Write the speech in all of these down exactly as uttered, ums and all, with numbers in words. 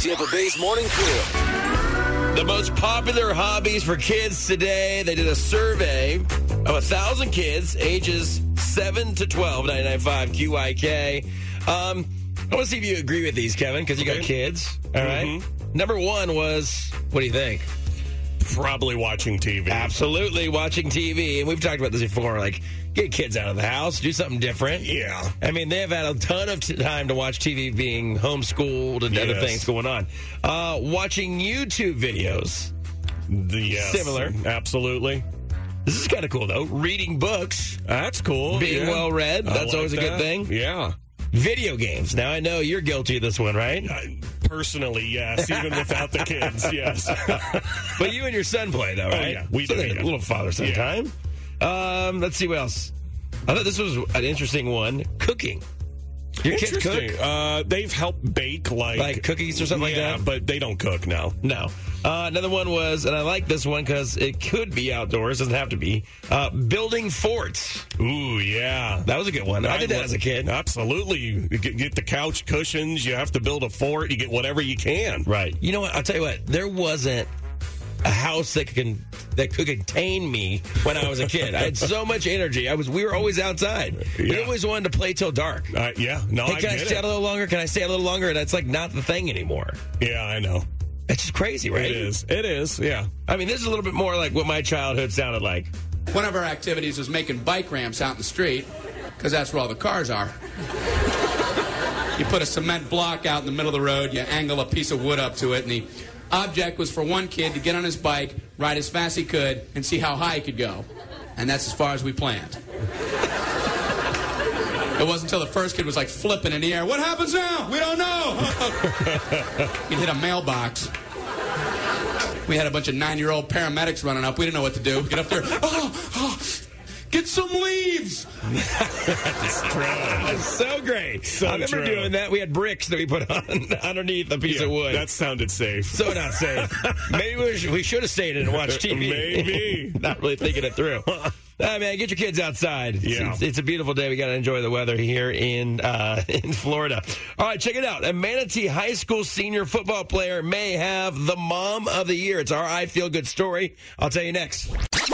Tampa Bay's Morning Crew. The most popular hobbies for kids today. They did a survey of one thousand kids, ages seven to twelve, ninety-nine point five Q I K. Um, I want to see if you agree with these, Kevin, because you got kids. All right. Mm-hmm. Number one was, what do you think? Probably watching T V. Absolutely watching T V. And we've talked about this before, like, get kids out of the house, do something different. Yeah. I mean, they've had a ton of t- time to watch T V, being homeschooled and yes. other things going on. Uh, watching YouTube videos. The, yes, Similar. Absolutely. This is kind of cool, though. Reading books. That's cool. Being yeah. well read. That's like always a that. good thing. Yeah. Video games. Now, I know you're guilty of this one, right? I, personally, yes. Even without the kids, yes. But you and your son play, though, right? Oh, yeah. We so do, they- yeah. A little father-son Yeah. time. Um, let's see what else. I thought this was an interesting one. Cooking. Your kids cook? Interesting. Uh, they've helped bake, like... Like cookies or something yeah, like that? but they don't cook now. No. Uh, another one was, and I like this one because it could be outdoors, doesn't have to be, uh, building forts. Ooh, yeah. That was a good one. I, did that love- as a kid. Absolutely. You get, get the couch cushions. You have to build a fort. You get whatever you can. Right. You know what? I'll tell you what. There wasn't a house that could that could contain me when I was a kid. I had so much energy. I was. We were always outside. We Yeah. always wanted to play till dark. Uh, yeah. No, Hey, I can I get stay it. out a little longer? Can I stay a little longer? And that's like not the thing anymore. Yeah, I know. It's just crazy, right? It is. It is, yeah. I mean, this is a little bit more like what my childhood sounded like. One of our activities was making bike ramps out in the street, because that's where all the cars are. You put a cement block out in the middle of the road, you angle a piece of wood up to it, and the object was for one kid to get on his bike, ride as fast as he could, and see how high he could go. And that's as far as we planned. It wasn't until the first kid was like flipping in the air. What happens now? We don't know. He'd hit a mailbox. We had a bunch of nine-year-old paramedics running up. We didn't know what to do. Get up there. Oh, oh, get some leaves. That's so great. So I remember true. doing that. We had bricks that we put on underneath a piece Yeah, of wood. that sounded safe. So not safe. Maybe we should, we should have stayed in and watched T V. Maybe. Not really thinking it through. Ah, man, get your kids outside. It's, Yeah. it's, it's a beautiful day. We got to enjoy the weather here in uh, in Florida. All right, check it out. A Manatee High School senior football player may have the Mom of the Year. It's our I Feel Good story. I'll tell you next.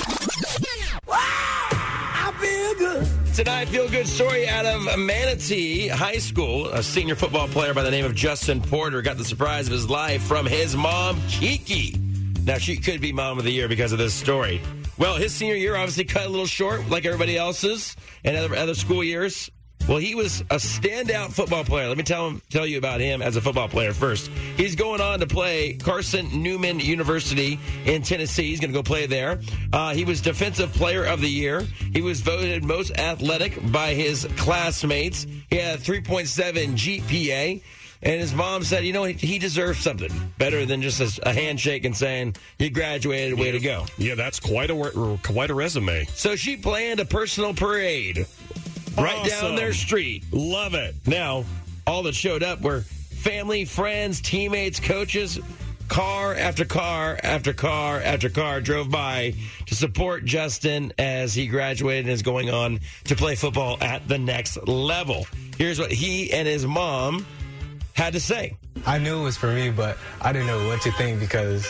I feel good. It's an I Feel Good story out of Manatee High School. A senior football player by the name of Justin Porter got the surprise of his life from his mom, Kiki. Now, she could be Mom of the Year because of this story. Well, his senior year obviously cut a little short, like everybody else's, and other, other school years. Well, he was a standout football player. Let me tell him, tell you about him as a football player first. He's going on to play Carson Newman University in Tennessee. He's going to go play there. Uh, he was Defensive Player of the Year. He was voted most athletic by his classmates. He had a three point seven G P A. And his mom said, you know, he, he deserves something better than just a, a handshake and saying, you graduated, way to go. Yeah, that's quite a re- quite a resume. So she planned a personal parade right down Awesome. their street. Love it. Now, all that showed up were family, friends, teammates, coaches. Car after car after car after car drove by to support Justin as he graduated and is going on to play football at the next level. Here's what he and his mom had to say. I knew it was for me, but I didn't know what to think because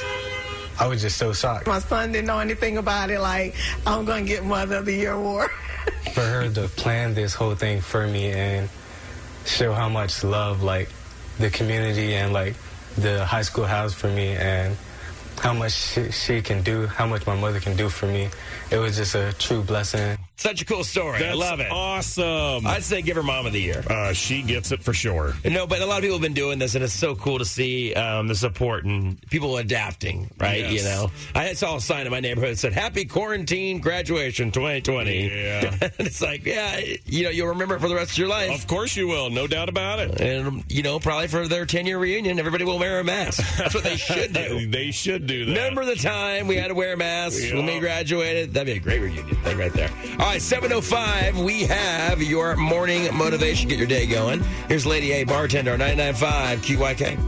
I was just so shocked. My son didn't know anything about it, like, I'm going to get Mother of the Year award. For her to plan this whole thing for me and show how much love, like, the community and, like, the high school has for me and how much she, she can do, how much my mother can do for me. It was just a true blessing. Such a cool story. That's I love it. awesome. I'd say give her Mom of the Year. Uh, she gets it for sure. No, but a lot of people have been doing this, and it's so cool to see um, the support and people adapting, right? Yes. You know, I saw a sign in my neighborhood that said, Happy Quarantine Graduation twenty twenty. Yeah. And it's like, yeah, you know, you'll remember it for the rest of your life. Of course you will. No doubt about it. And, you know, probably for their ten-year reunion, everybody will wear a mask. That's what they should do. They should do that. Remember the time we had to wear masks Yeah. when we graduated? That'd be a great reunion thing right there. All right, seven oh five, we have your morning motivation. Get your day going. Here's Lady A, bartender, ninety-nine point five Q Y K.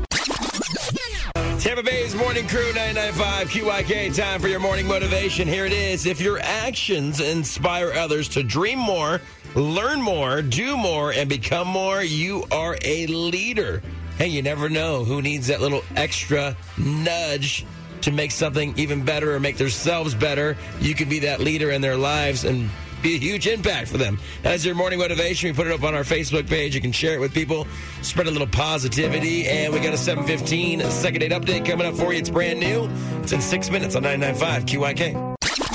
Tampa Bay's Morning Crew, ninety-nine point five Q Y K. Time for your morning motivation. Here it is. If your actions inspire others to dream more, learn more, do more, and become more, you are a leader. hey, you never know who needs that little extra nudge to make something even better or make themselves better. You can be that leader in their lives and be a huge impact for them. As your morning motivation, we put it up on our Facebook page. You can share it with people, spread a little positivity, and we got a seven fifteen second date update coming up for you. It's brand new. It's in six minutes on ninety-nine point five Q Y K.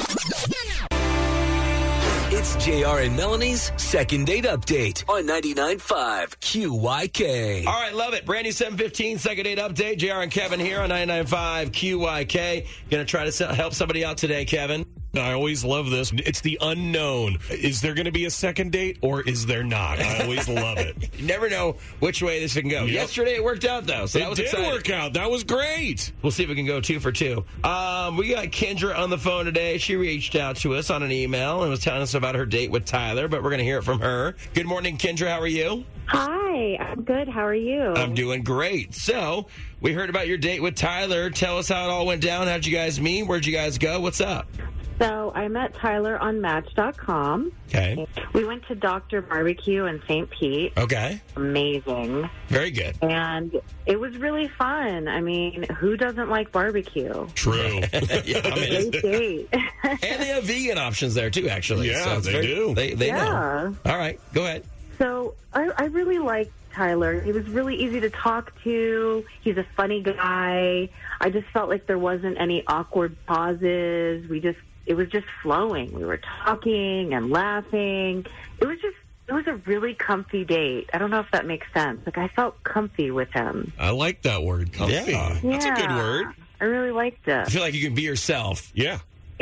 It's J R and Melanie's second date update on ninety-nine point five Q Y K. All right, love it. Brand new seven fifteen second date update. J R and Kevin here on ninety-nine point five Q Y K. Going to try to help somebody out today, Kevin. I always love this. It's the unknown. Is there going to be a second date or is there not? I always love it. You never know which way this can go. Yep. Yesterday it worked out, though, so it that was did exciting. work out. That was great. We'll see if we can go two for two. Um, we got Kendra on the phone today. She reached out to us on an email and was telling us about her date with Tyler, but we're going to hear it from her. Good morning, Kendra. How are you? Hi, I'm good. How are you? I'm doing great. So, we heard about your date with Tyler. Tell us how it all went down. How'd you guys meet? Where'd you guys go? What's up? So, I met Tyler on Match dot com. Okay. We went to Doctor Barbecue in Saint Pete. Okay. Amazing. Very good. And it was really fun. I mean, who doesn't like barbecue? True. Yeah, I mean, Great date. and they have vegan options there, too, actually. Yeah, so it's they very, do. They, they Yeah. know. All right. Go ahead. So, I, I really liked Tyler. He was really easy to talk to. He's a funny guy. I just felt like there wasn't any awkward pauses. We just It was just flowing. We were talking and laughing. It was just, it was a really comfy date. I don't know if that makes sense. Like, I felt comfy with him. I like that word, comfy. Yeah. That's a good Yeah. word. I really liked I it. feel like you can be yourself. Yeah.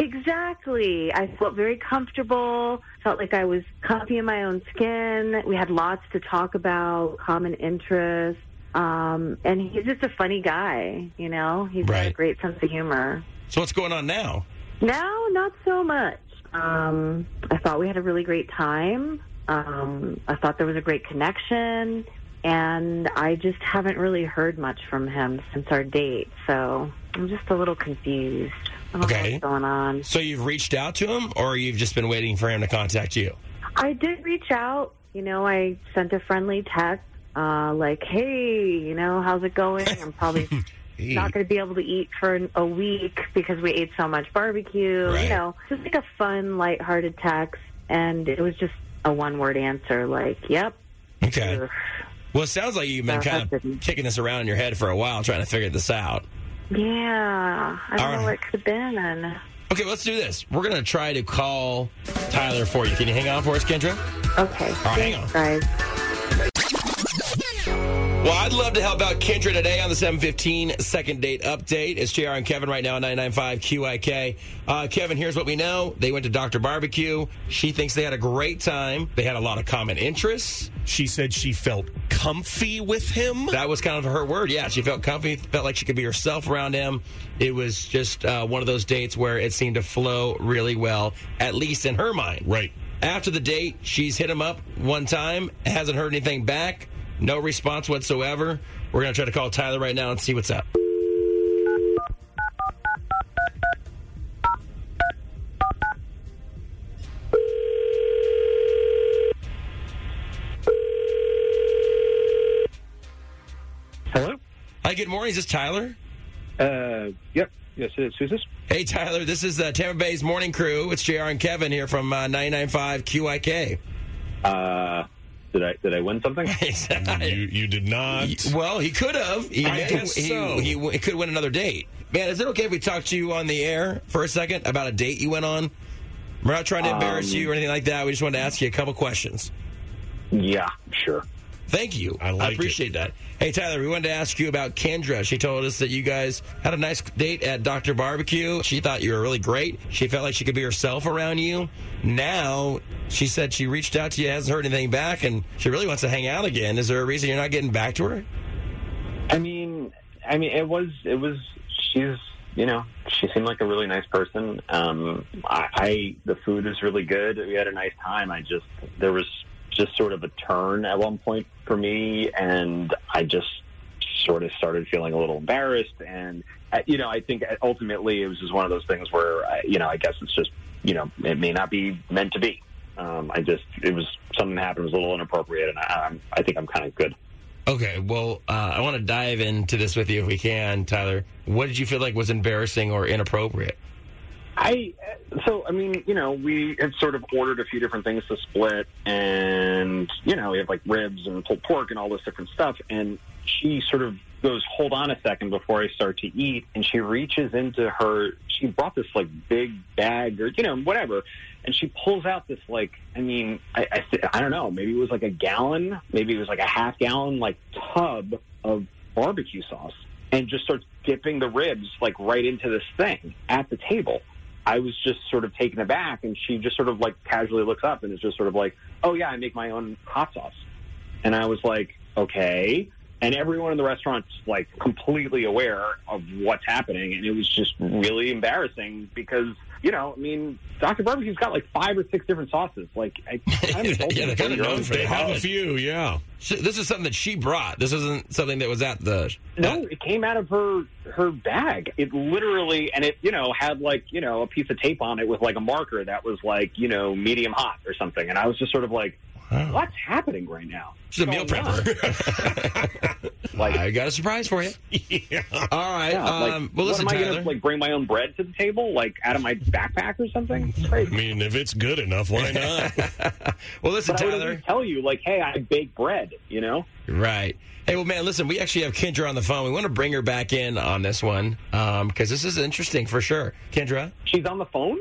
Exactly. I felt very comfortable. Felt like I was comfy in my own skin. We had lots to talk about, common interests. Um, and he's just a funny guy, you know? He's got a Right. great sense of humor. So what's going on now? No, not so much. Um, I thought we had a really great time. Um, I thought there was a great connection. And I just haven't really heard much from him since our date. So I'm just a little confused. I don't know Okay. what's going on. So you've reached out to him, or you've just been waiting for him to contact you? I did reach out. You know, I sent a friendly text, uh, like, hey, you know, how's it going? I'm probably not going to be able to eat for a week because we ate so much barbecue. Right. You know, just like a fun, lighthearted text. And it was just a one-word answer, like, yep. Okay. Ugh. Well, it sounds like you've been Uh, kind of husband. kicking this around in your head for a while, trying to figure this out. Yeah, I don't All know right. what it could have been. Okay, let's do this. We're going to try to call Tyler for you. Can you hang on for us, Kendra? Okay, right, hang on. thanks, guys. Well, I'd love to help out Kendra today on the seven fifteen second date update. It's J R and Kevin right now on ninety-nine point five Q I K. Uh, Kevin, here's what we know. They went to Doctor Barbecue. She thinks they had a great time. They had a lot of common interests. She said she felt comfy with him. That was kind of her word. Yeah, she felt comfy, felt like she could be herself around him. It was just uh, one of those dates where it seemed to flow really well, at least in her mind. Right. After the date, she's hit him up one time, hasn't heard anything back, no response whatsoever. We're going to try to call Tyler right now and see what's up. Hello? Hi, good morning. Is this Tyler? Uh, yep. Yes, it is. Who's this? Hey, Tyler, this is uh, Tampa Bay's Morning Crew. It's J R and Kevin here from uh, ninety-nine point five Q I K. Uh, did I did I win something? You, you did not. Well, he could have. He, I may- guess he, so. he, he could win another date. Man, is it okay if we talk to you on the air for a second about a date you went on? We're not trying to embarrass Um, you or anything like that. We just wanted to ask you a couple questions. Yeah, sure. Thank you. I like appreciate that. Hey, Tyler, we wanted to ask you about Kendra. She told us that you guys had a nice date at Doctor Barbecue. She thought you were really great. She felt like she could be herself around you. Now, she said she reached out to you, hasn't heard anything back, and she really wants to hang out again. Is there a reason you're not getting back to her? I mean, I mean, it was it was. She's you know she seemed like a really nice person. Um, I, I the food was really good. We had a nice time. I just there was just sort of a turn at one point for me, and I just sort of started feeling a little embarrassed. And, uh, you know, I think ultimately it was just one of those things where, I, you know, I guess it's just, you know, it may not be meant to be. Um, I just, it was something that happened, it was a little inappropriate, and I, I'm, I think I'm kind of good. Okay, well, uh, I want to dive into this with you if we can, Tyler. What did you feel like was embarrassing or inappropriate? I so I mean, you know, we had sort of ordered a few different things to split, and you know, we have like ribs and pulled pork and all this different stuff. And she sort of goes, "Hold on a second before I start to eat," and she reaches into her. She brought this like big bag or you know whatever, and she pulls out this like I mean I I, th- I don't know, maybe it was like a gallon, maybe it was like a half gallon like tub of barbecue sauce, and just starts dipping the ribs like right into this thing at the table. I was just sort of taken aback, and she just sort of like casually looks up and is just sort of like, "Oh yeah, I make my own hot sauce." And I was like, okay. And everyone in the restaurant's like completely aware of what's happening. And it was just really embarrassing because, you know, I mean, Doctor Barbecue's got like five or six different sauces. Like, I, I haven't told yeah, they're kind of known for They have a few, yeah. So this is something that she brought. This isn't something that was at the... No, it came out of her her bag. It literally, and it, you know, had like, you know, a piece of tape on it with like a marker that was like, you know, medium hot or something. And I was just sort of like, wow, what's happening right now? She's a meal prepper. Like, I got a surprise for you. Yeah. All right. Yeah, like, um, well, listen, what, am I Tyler. going to like bring my own bread to the table, like out of my backpack or something? It's I crazy. mean, if it's good enough, why not? Well, listen, But I would at Tyler. least tell you, like, hey, I bake bread, you know? Right. Hey, well, man, listen, we actually have Kendra on the phone. We want to bring her back in on this one um, because this is interesting for sure. Kendra? She's on the phone?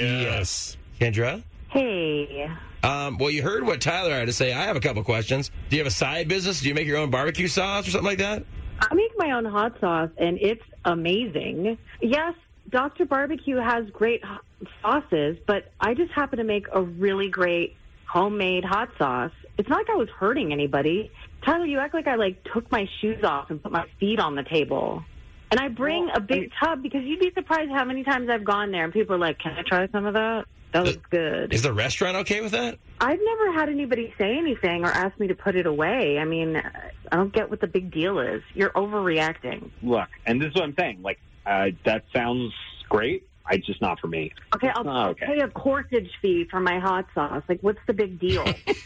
Yes. Kendra? Hey. Um, well, you heard what Tyler had to say. I have a couple questions. Do you have a side business? Do you make your own barbecue sauce or something like that? I make my own hot sauce, and it's amazing. Yes, Doctor Barbecue has great hot sauces, but I just happen to make a really great homemade hot sauce. It's not like I was hurting anybody. Tyler, you act like I, like, took my shoes off and put my feet on the table. And I bring Well, a big I- tub because you'd be surprised how many times I've gone there and people are like, can I try some of that? That was good. Is the restaurant okay with that? I've never had anybody say anything or ask me to put it away. I mean, I don't get what the big deal is. You're overreacting. Look, and this is what I'm saying. Like, uh, that sounds great. I just not for me. Okay, I'll, Oh, I'll okay. pay a corkage fee for my hot sauce. Like, what's the big deal?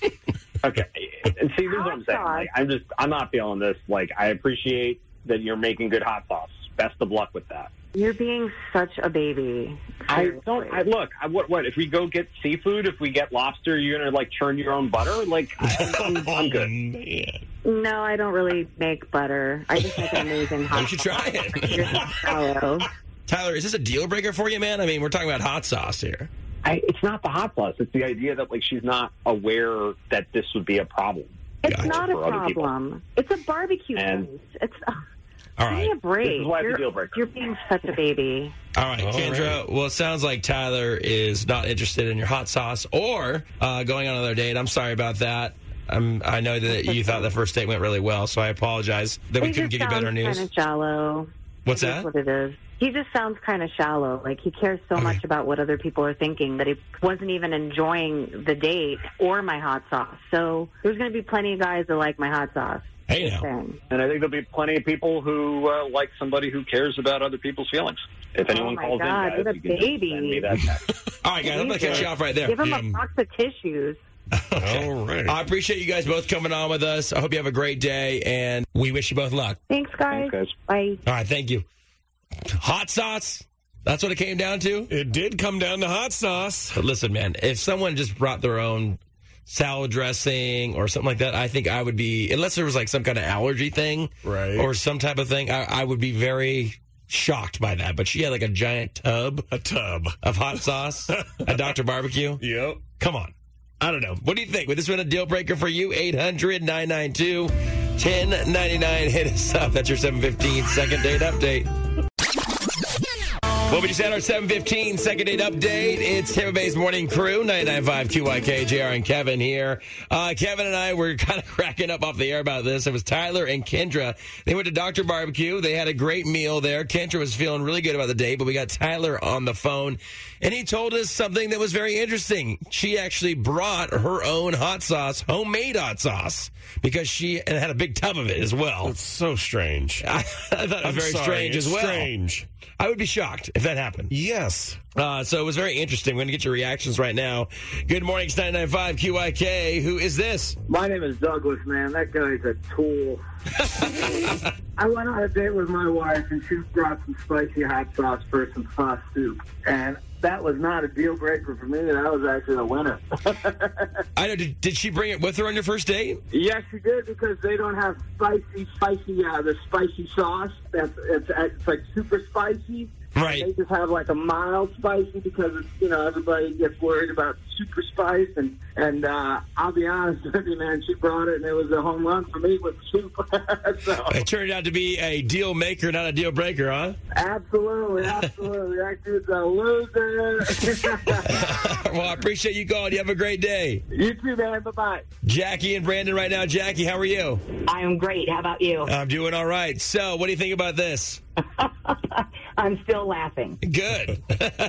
Okay. And see, this is what I'm saying. Hot sauce. Like, I'm just, I'm not feeling this. Like, I appreciate that you're making good hot sauce. Best of luck with that. You're being such a baby. I don't. I look. I, what? What? If we go get seafood, if we get lobster, you're gonna like churn your own butter. Like, I, I'm, I'm good. Oh, man. No, I don't really make butter. I just make an amazing hot You should try it. You're shallow. Tyler, is this a deal breaker for you, man? I mean, we're talking about hot sauce here. I, it's not the hot sauce. It's the idea that like she's not aware that this would be a problem. It's Gotcha. not a For other people. problem. It's a barbecue And- place. It's. Uh, All Give me a right. break. This is why it's a you're, deal breaker. You're being such a baby. All right, All Kendra. right. Well, it sounds like Tyler is not interested in your hot sauce or uh, going on another date. I'm sorry about that. Um, I know that you thought the first date went really well, so I apologize that we He couldn't just give you better sounds news. Kind of shallow. What's It is that? What it is. He just sounds kind of shallow. Like he cares so Okay. much about what other people are thinking that he wasn't even enjoying the date or my hot sauce. So there's going to be plenty of guys that like my hot sauce. Hey, now. Thing. And I think there'll be plenty of people who uh, like somebody who cares about other people's feelings. If anyone Oh, my calls God, in, guys, what a you can just baby. send me that text. All right, guys, I'm going to cut you off right there. Give him Yeah. a box of tissues. All right. I appreciate you guys both coming on with us. I hope you have a great day, and we wish you both luck. Thanks, guys. Thanks, guys. Bye. All right, thank you. Hot sauce? That's what it came down to? It did come down to hot sauce. But listen, man, if someone just brought their own salad dressing or something like that, I think I would be, unless there was like some kind of allergy thing Right. or some type of thing, I, I would be very shocked by that. But she had like a giant tub A tub. of hot sauce at Doctor Barbecue. Yep. Come on. I don't know. What do you think? Would this been a deal breaker for you? eight hundred nine nine two one zero nine nine. Hit us up. That's your seven fifteen second date update. Well, we just had our seven fifteen second date update. It's Tampa Bay's Morning Crew, ninety-nine point five Q Y K, J R and Kevin here. Uh, Kevin and I were kind of cracking up off the air about this. It was Tyler and Kendra. They went to Doctor Barbecue. They had a great meal there. Kendra was feeling really good about the date, but we got Tyler on the phone, and he told us something that was very interesting. She actually brought her own hot sauce, homemade hot sauce, because she and had a big tub of it as well. It's so strange. I, I thought it was I'm very sorry, strange it's as well. strange. I would be shocked if that happened? Yes. Uh, so it was very interesting. We're going to get your reactions right now. Good morning, it's ninety-nine point five Q I K. Who is this? My name is Douglas, man. That guy's a tool. I went on a date with my wife, and she brought some spicy hot sauce for some sauce soup. And that was not a deal breaker for me. That was actually a winner. I know. Did, did she bring it with her on your first date? Yes, she did, because they don't have spicy, spicy, uh, the spicy sauce. That's it's, it's like super spicy. Right. They just have like a mild spicy because it's, you know, everybody gets worried about super spice. And, and uh, I'll be honest with you, man, she brought it and it was a home run for me with soup. So, it turned out to be a deal maker, not a deal breaker, huh? Absolutely, absolutely. That dude's a loser. Well, I appreciate you calling. You have a great day. You too, man. Bye-bye. Jackie and Brandon right now. Jackie, how are you? I am great. How about you? I'm doing all right. So, what do you think about this? I'm still laughing. Good.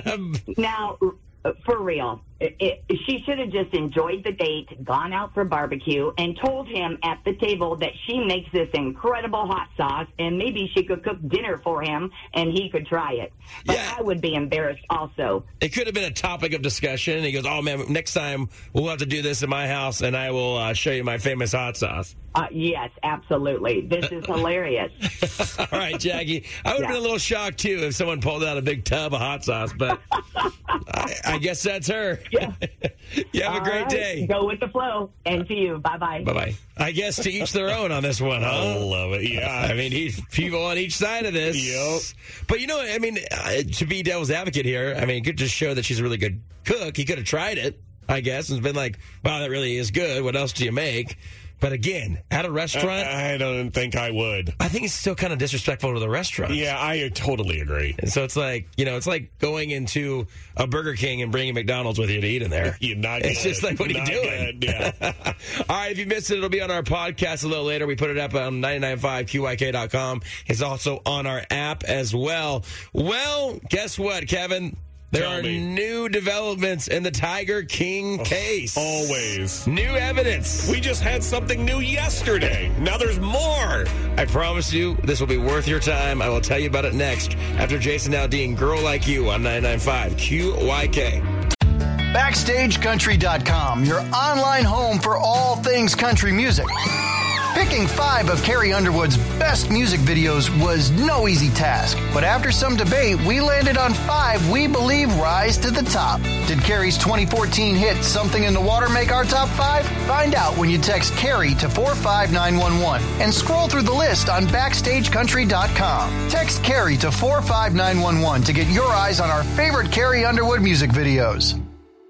Now, for real, it, it, she should have just enjoyed the date, gone out for barbecue, and told him at the table that she makes this incredible hot sauce, and maybe she could cook dinner for him, and he could try it. But yeah. I would be embarrassed also. It could have been a topic of discussion. And he goes, oh, man, next time we'll have to do this in my house, and I will uh, show you my famous hot sauce. Uh, yes, absolutely. This is hilarious. All right, Jackie. I would have Yeah. been a little shocked, too, if someone pulled out a big tub of hot sauce, but I, I guess that's her. Yeah. You have All a great right. day. Go with the flow. And to you. Bye-bye. Bye-bye. I guess to each their own on this one, huh? I love it. Yeah. I mean, he, people on each side of this. Yep. But, you know, I mean, uh, to be devil's advocate here, I mean, it could just show that she's a really good cook. He could have tried it, I guess, and been like, wow, that really is good. What else do you make? But again, at a restaurant, I, I don't think I would. I think it's still kind of disrespectful to the restaurant. Yeah, I totally agree. And so it's like, you know, it's like going into a Burger King and bringing McDonald's with you to eat in there. You're not It's good. just like, what are you Not doing? good, yeah. All right, if you missed it, it'll be on our podcast a little later. We put it up on ninety-nine point five Q Y K dot com. It's also on our app as well. Well, guess what, Kevin? There Tell are me. new developments in the Tiger King case. Always. New evidence. We just had something new yesterday. Now there's more. I promise you, this will be worth your time. I will tell you about it next after Jason Aldean, Girl Like You on ninety-nine point five Q Y K. Backstage Country dot com, your online home for all things country music. Picking five of Carrie Underwood's best music videos was no easy task, but after some debate, we landed on five we believe rise to the top. Did Carrie's twenty fourteen hit Something in the Water make our top five? Find out when you text Carrie to four five nine one one and scroll through the list on Backstage Country dot com. Text Carrie to four five nine one one to get your eyes on our favorite Carrie Underwood music videos.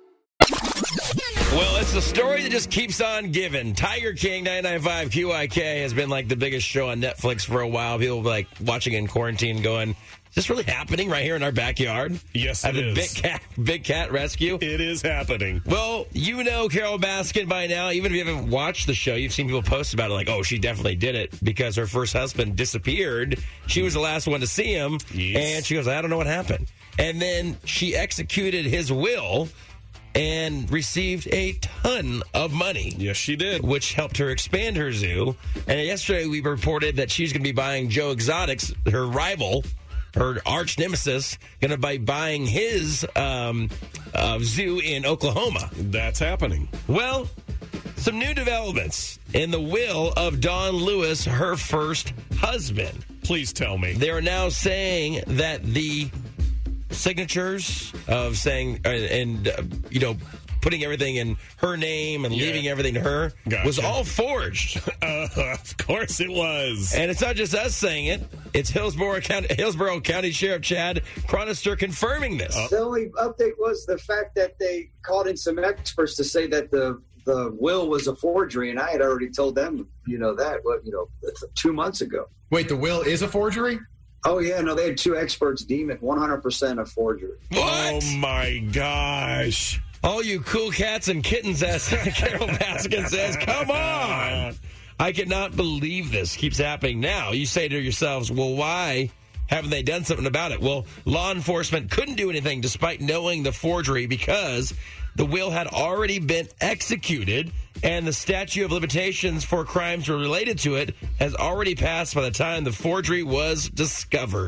Well, it's the story that just keeps on giving. Tiger King ninety-nine point five Q I K has been like the biggest show on Netflix for a while. People like watching in quarantine going, is this really happening right here in our backyard? Yes, At it the is. Big cat, big cat rescue. It is happening. Well, you know Carol Baskin by now. Even if you haven't watched the show, you've seen people post about it like, oh, she definitely did it because her first husband disappeared. She was the last one to see him. Yes. And she goes, I don't know what happened. And then she executed his will and received a ton of money. Yes, she did. Which helped her expand her zoo. And yesterday we reported that she's going to be buying Joe Exotic's, her rival, her arch nemesis, going to be buying his um, uh, zoo in Oklahoma. That's happening. Well, some new developments in the will of Don Lewis, her first husband. Please tell me. They are now saying that the signatures of saying uh, and uh, you know putting everything in her name and Yeah. leaving everything to her Gotcha. was all forged. Uh, of course it was. And it's not just us saying it; it's Hillsborough County, Hillsborough County Sheriff Chad Chronister confirming this. The only update was the fact that they called in some experts to say that the the will was a forgery, and I had already told them, you know, that what you know two months ago. Wait, the will is a forgery? Oh yeah, no, they had two experts deem it one hundred percent a forgery. What? Oh my gosh. All you cool cats and kittens, as Carol Baskin says, come on. I cannot believe this keeps happening now. You say to yourselves, well, why haven't they done something about it? Well, law enforcement couldn't do anything despite knowing the forgery because the will had already been executed and the statute of limitations for crimes related to it has already passed by the time the forgery was discovered.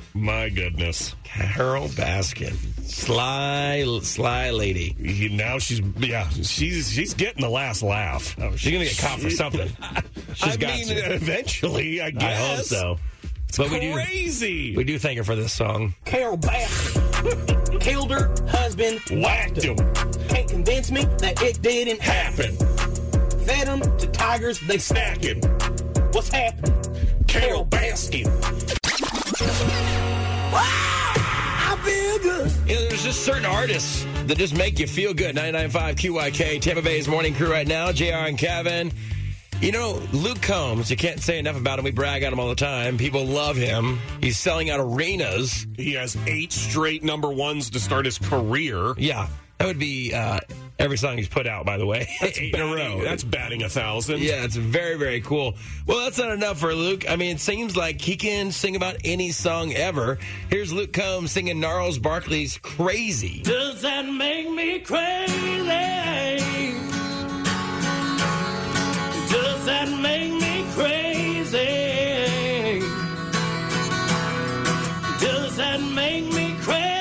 My goodness. Carol Baskin. Sly, sly lady. Now she's, yeah, she's she's getting the last laugh. Oh, she's going to get caught for something. She's I got mean, to. eventually, I guess. I hope so. It's but crazy. We do, we do thank her for this song. Carol Baskin killed her husband, whacked him. Can't convince me that it didn't happen. Fed them to tigers, they snacking. What's happening? Carol Baskin. Wow, I feel good. You know, there's just certain artists that just make you feel good. ninety-nine point five Q Y K, Tampa Bay's morning crew right now. J R and Kevin. You know, Luke Combs, you can't say enough about him. We brag on him all the time. People love him. He's selling out arenas. He has eight straight number ones to start his career. Yeah. That would be uh, every song he's put out, by the way. That's Eight batting, in a row. That's batting a thousand. Yeah, it's very, very cool. Well, that's not enough for Luke. I mean, it seems like he can sing about any song ever. Here's Luke Combs singing Gnarls Barkley's Crazy. Does that make me crazy? Does that make me crazy? Does that make me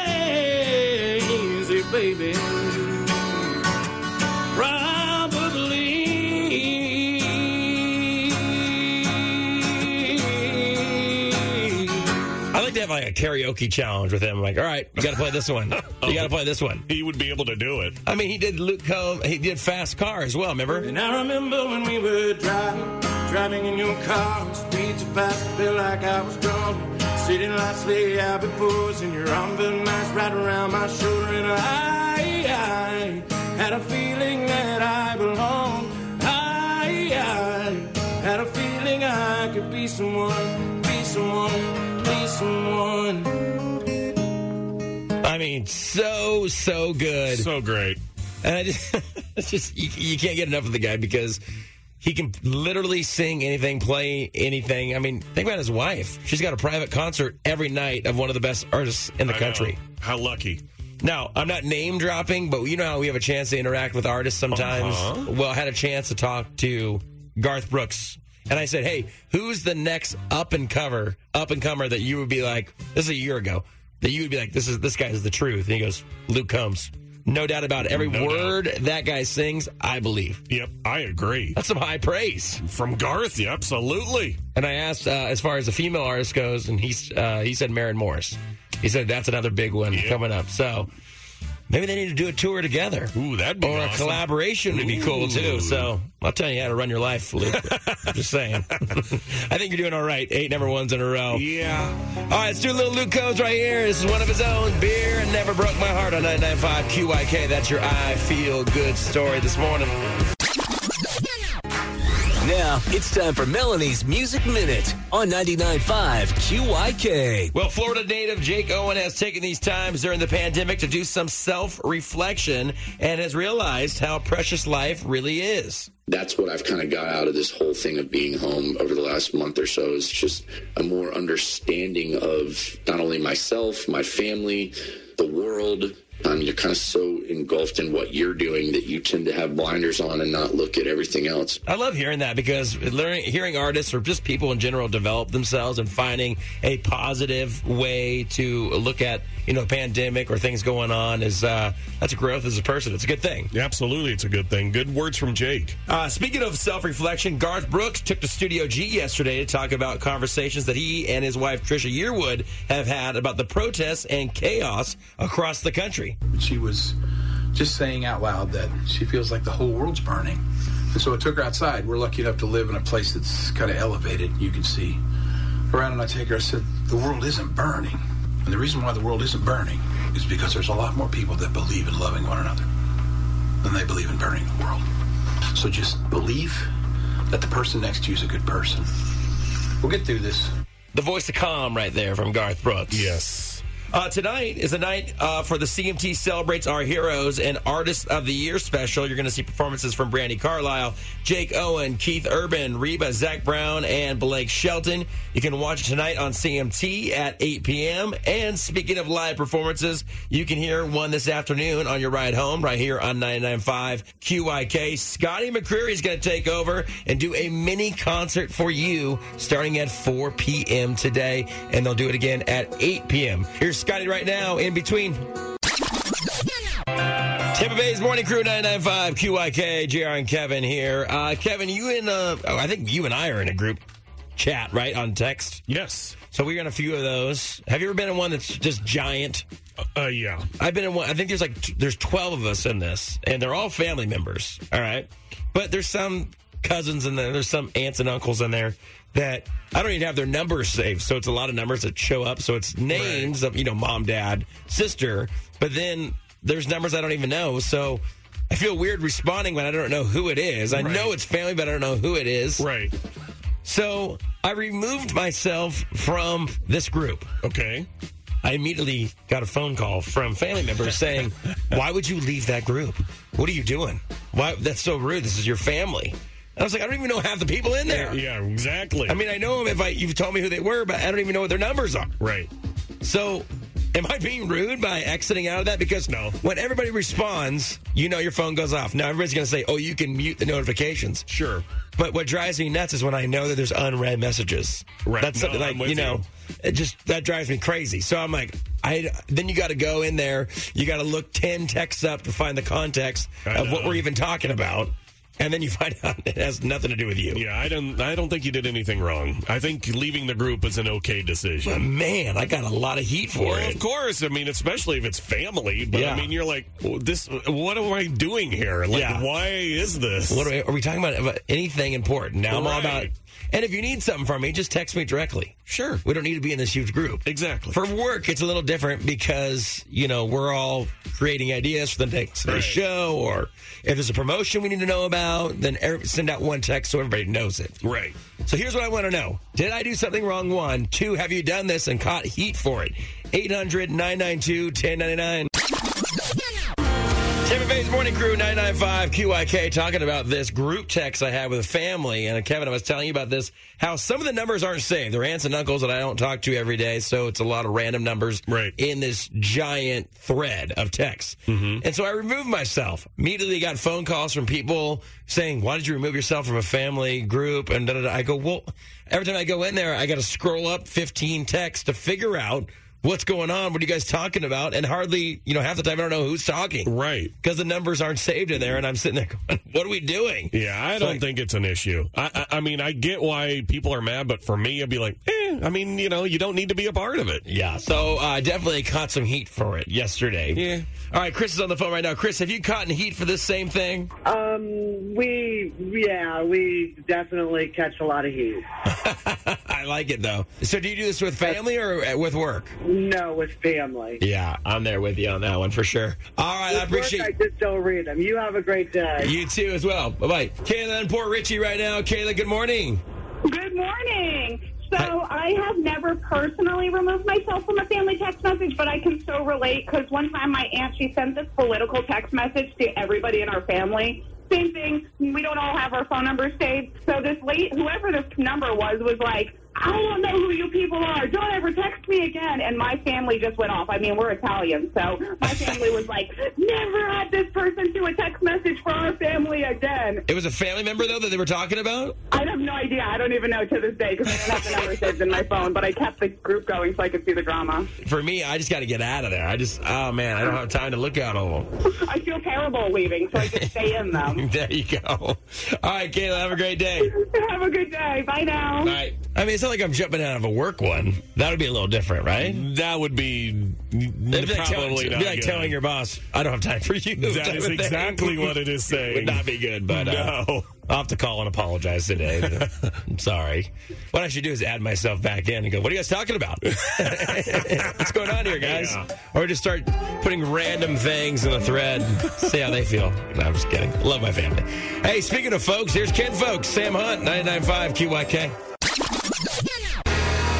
crazy, baby? Probably. I like to have like a karaoke challenge with him. Like, all right, you got to play this one. You got to play this one. He would be able to do it. I mean, he did Luke Combs. He did Fast Car as well, remember? And I remember when we were driving, driving in your car, speed so fast, I felt like I was drunk. City lights lay out before us, and your arm felt nice right around my shoulder, and I, I had a feeling that I belonged. I, I had a feeling I could be someone, be someone, be someone. I mean, so, so good. So great. And I just, it's just you, you can't get enough of the guy because he can literally sing anything, play anything. I mean, think about his wife. She's got a private concert every night of one of the best artists in the I country. know. How lucky. Now, I'm not name dropping, but you know how we have a chance to interact with artists sometimes? Uh-huh. Well, I had a chance to talk to Garth Brooks. And I said, hey, who's the next up and comer, up and comer that you would be like, this is a year ago, that you would be like, this is this guy is the truth. And he goes, Luke Combs. No doubt about it. Every no word doubt. that guy sings, I believe. Yep, I agree. That's some high praise. From Garth, yeah, absolutely. And I asked, uh, as far as the female artist goes, and he's, uh, he said Maren Morris. He said that's another big one yep. coming up. So maybe they need to do a tour together. Ooh, that'd be Or awesome. a collaboration would be cool, too. So I'll tell you how to run your life, Luke. I'm just saying. I think you're doing all right. Eight number ones in a row. Yeah. All right, let's do a little Luke Combs right here. This is one of his own. Beer Never Broke My Heart on ninety-nine point five Q Y K. That's your I Feel Good story this morning. Now, it's time for Melanie's Music Minute on ninety-nine point five Q Y K. Well, Florida native Jake Owen has taken these times during the pandemic to do some self-reflection and has realized how precious life really is. That's what I've kind of got out of this whole thing of being home over the last month or so is just a more understanding of not only myself, my family, the world. Um, you're kind of so engulfed in what you're doing that you tend to have blinders on and not look at everything else. I love hearing that because learning, hearing artists or just people in general develop themselves and finding a positive way to look at, you know, pandemic or things going on is uh, that's a growth as a person. It's a good thing. Yeah, absolutely, it's a good thing. Good words from Jake. Uh, speaking of self-reflection, Garth Brooks took to Studio G yesterday to talk about conversations that he and his wife Trisha Yearwood have had about the protests and chaos across the country. She was just saying out loud that she feels like the whole world's burning. And so I took her outside. We're lucky enough to live in a place that's kind of elevated. You can see around, and I take her, I said, the world isn't burning. And the reason why the world isn't burning is because there's a lot more people that believe in loving one another than they believe in burning the world. So just believe that the person next to you is a good person. We'll get through this. The voice of calm right there from Garth Brooks. Yes. Uh, tonight is a night uh, for the C M T Celebrates Our Heroes and Artist of the Year special. You're going to see performances from Brandi Carlile, Jake Owen, Keith Urban, Reba, Zach Brown, and Blake Shelton. You can watch it tonight on C M T at eight p.m. And speaking of live performances, you can hear one this afternoon on your ride home right here on ninety-nine point five Q Y K. Scotty McCreery is going to take over and do a mini concert for you starting at four p.m. today, and they'll do it again at eight p.m. Here's Scotty right now in between. Tampa Bay's Morning Crew, ninety-nine point five Q Y K. J R and Kevin here. Uh, Kevin, you and uh, oh, I think you and I are in a group chat, right, on text? Yes. So we're in a few of those. Have you ever been in one that's just giant? Uh, uh, yeah. I've been in one. I think there's like t- there's twelve of us in this, and they're all family members. All right, but there's some cousins in there. There's some aunts and uncles in there that I don't even have their numbers saved. So it's a lot of numbers that show up. So it's names right. of, you know, mom, dad, sister. But then there's numbers I don't even know. So I feel weird responding when I don't know who it is. I right. know it's family, but I don't know who it is. Right. So I removed myself from this group. Okay. I immediately got a phone call from family members saying, why would you leave that group? What are you doing? Why? That's so rude. This is your family. I was like, I don't even know half the people in there. Yeah, exactly. I mean, I know them if I you've told me who they were, but I don't even know what their numbers are. Right. So, am I being rude by exiting out of that? Because no. when everybody responds, you know your phone goes off. Now, everybody's going to say, oh, you can mute the notifications. Sure. But what drives me nuts is when I know that there's unread messages. Right. That's something no, like, I'm with you know, you. it just, that drives me crazy. So I'm like, I then you got to go in there, you got to look ten texts up to find the context of what we're even talking about. And then you find out it has nothing to do with you. Yeah, I don't I don't think you did anything wrong. I think leaving the group is an okay decision. But man, I got a lot of heat for well, it. Of course. I mean, especially if it's family. But yeah. I mean, you're like, this. What am I doing here? Like, yeah. why is this? What are we, are we talking about, about anything important? Now I'm right. all about it. And if you need something from me, just text me directly. Sure. We don't need to be in this huge group. Exactly. For work, it's a little different because, you know, we're all creating ideas for the next right. show, or if there's a promotion we need to know about, then send out one text so everybody knows it. Right. So here's what I want to know. Did I do something wrong? One. Two, have you done this and caught heat for it? eight hundred nine nine two one zero nine nine. Tampa Bay's Morning Crew, ninety-nine point five Q I K, talking about this group text I had with a family. And Kevin, I was telling you about this, how some of the numbers aren't saved. They're aunts and uncles that I don't talk to every day, so it's a lot of random numbers right. in this giant thread of text. Mm-hmm. And so I removed myself. Immediately got phone calls from people saying, why did you remove yourself from a family group? And da, da, da. I go, well, every time I go in there, I got to scroll up fifteen texts to figure out what's going on? What are you guys talking about? And hardly, you know, half the time I don't know who's talking. Right. Because the numbers aren't saved in there, and I'm sitting there going, what are we doing? Yeah, I so don't like, think it's an issue. I, I, I mean, I get why people are mad, but for me, I'd be like, eh, I mean, you know, you don't need to be a part of it. Yeah. So I uh, definitely caught some heat for it yesterday. Yeah. All right, Chris is on the phone right now. Chris, have you caught heat for this same thing? Um, we, yeah, we definitely catch a lot of heat. I like it, though. So do you do this with family or with work? No, with family. Yeah, I'm there with you on that one for sure. All right, with I appreciate work, I just don't read them. You have a great day. You too as well. Bye-bye. Kayla in Port Richey right now. Kayla, good morning. Good morning. So I have never personally removed myself from a family text message, but I can so relate because one time my aunt, she sent this political text message to everybody in our family. Same thing. We don't all have our phone numbers saved. So this late, whoever this number was, was like, I don't know who you people are. Don't ever text me again. And my family just went off. I mean, we're Italian, so my family was like, never had this person do a text message for our family again. It was a family member, though, that they were talking about? I have no idea. I don't even know to this day because I don't have the number saved in my phone, but I kept the group going so I could see the drama. For me, I just got to get out of there. I just, oh, man, I don't have time to look out all of them. I feel terrible leaving, so I just stay in them. There you go. All right, Kayla, have a great day. Have a good day. Bye now. All right. I mean, it's not like I'm jumping out of a work one. That would be a little different, right? That would be It'd be like, probably telling, not be like good. telling your boss, I don't have time for you. That is exactly what it is saying. Would not be good, but uh, no. I'll have to call and apologize today. I'm sorry. What I should do is add myself back in and go, what are you guys talking about? What's going on here, guys? Yeah. Or just start putting random things in the thread. See how they feel. No, I'm just kidding. Love my family. Hey, speaking of folks, here's Ken Folks. Sam Hunt, ninety-nine point five Q Y K. All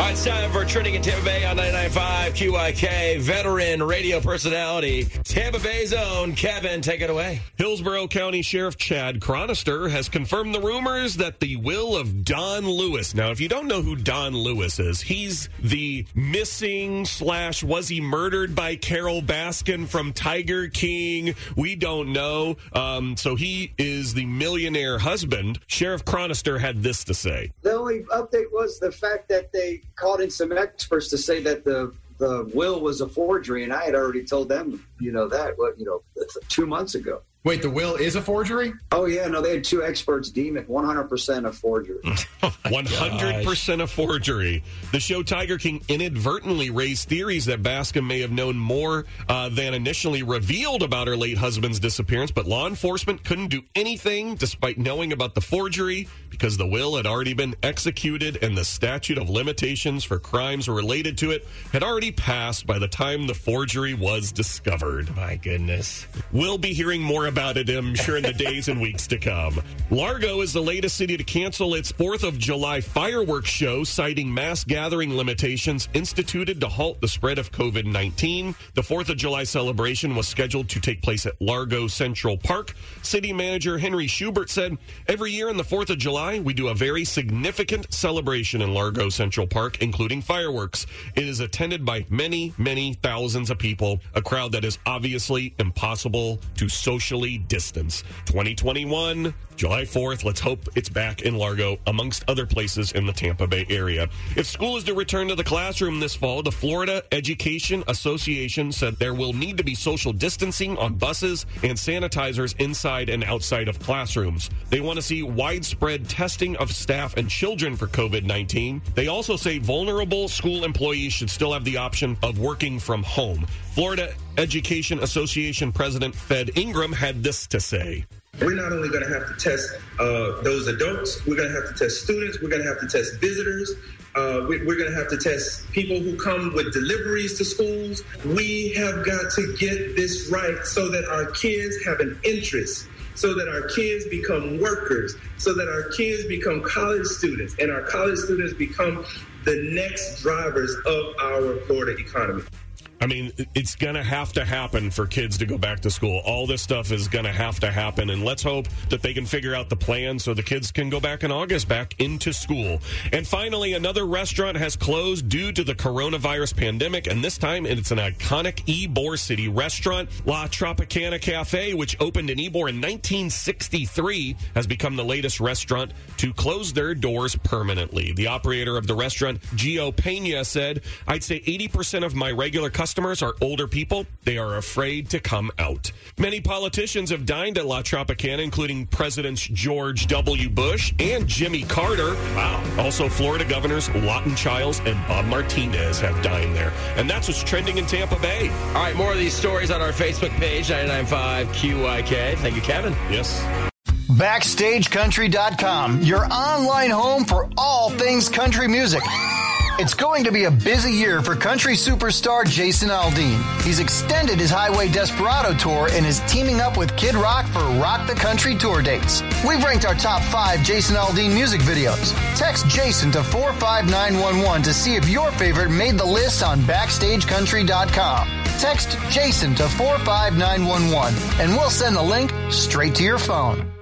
right, it's time for Trending in Tampa Bay on ninety-nine point five Q I K. Veteran radio personality, Tampa Bay's own Kevin, take it away. Hillsborough County Sheriff Chad Chronister has confirmed the rumors that the will of Don Lewis. Now, if you don't know who Don Lewis is, he's the missing slash was he murdered by Carol Baskin from Tiger King? We don't know. Um, so he is the millionaire husband. Sheriff Chronister had this to say. The only update was the fact that they called in some experts to say that the the will was a forgery, and I had already told them, you know, that what you know two months ago. Wait, the will is a forgery? Oh, yeah. No, they had two experts deem it one hundred percent a forgery. one hundred percent a forgery. The show Tiger King inadvertently raised theories that Baskin may have known more uh, than initially revealed about her late husband's disappearance, but law enforcement couldn't do anything despite knowing about the forgery because the will had already been executed and the statute of limitations for crimes related to it had already passed by the time the forgery was discovered. My goodness. We'll be hearing more about it, I'm sure, in the days and weeks to come. Largo is the latest city to cancel its fourth of July fireworks show, citing mass gathering limitations instituted to halt the spread of covid nineteen. The fourth of July celebration was scheduled to take place at Largo Central Park. City manager Henry Schubert said, every year on the fourth of July, we do a very significant celebration in Largo Central Park, including fireworks. It is attended by many, many thousands of people, a crowd that is obviously impossible to socially distance. twenty twenty-one, July fourth, let's hope it's back in Largo, amongst other places in the Tampa Bay area. If school is to return to the classroom this fall, the Florida Education Association said there will need to be social distancing on buses and sanitizers inside and outside of classrooms. They want to see widespread testing of staff and children for covid nineteen. They also say vulnerable school employees should still have the option of working from home. Florida Education Association President Fed Ingram had this to say. We're not only going to have to test uh, those adults, we're going to have to test students, we're going to have to test visitors, uh, we, we're going to have to test people who come with deliveries to schools. We have got to get this right so that our kids have an interest, so that our kids become workers, so that our kids become college students, and our college students become the next drivers of our Florida economy. I mean, it's going to have to happen for kids to go back to school. All this stuff is going to have to happen, and let's hope that they can figure out the plan so the kids can go back in August, back into school. And finally, another restaurant has closed due to the coronavirus pandemic, and this time it's an iconic Ybor City restaurant. La Tropicana Cafe, which opened in Ybor in nineteen sixty-three, has become the latest restaurant to close their doors permanently. The operator of the restaurant, Gio Pena, said, I'd say eighty percent of my regular customers Customers are older people. They are afraid to come out. Many politicians have dined at La Tropicana, including Presidents George W. Bush and Jimmy Carter. Wow. Also, Florida Governors Lawton Chiles and Bob Martinez have dined there. And that's what's trending in Tampa Bay. All right, more of these stories on our Facebook page, ninety-nine point five Q I K. Thank you, Kevin. Yes. Backstage Country dot com, your online home for all things country music. It's going to be a busy year for country superstar Jason Aldean. He's extended his Highway Desperado tour and is teaming up with Kid Rock for Rock the Country tour dates. We've ranked our top five Jason Aldean music videos. Text Jason to four five nine one one to see if your favorite made the list on Backstage Country dot com. Text Jason to four five nine one one and we'll send the link straight to your phone.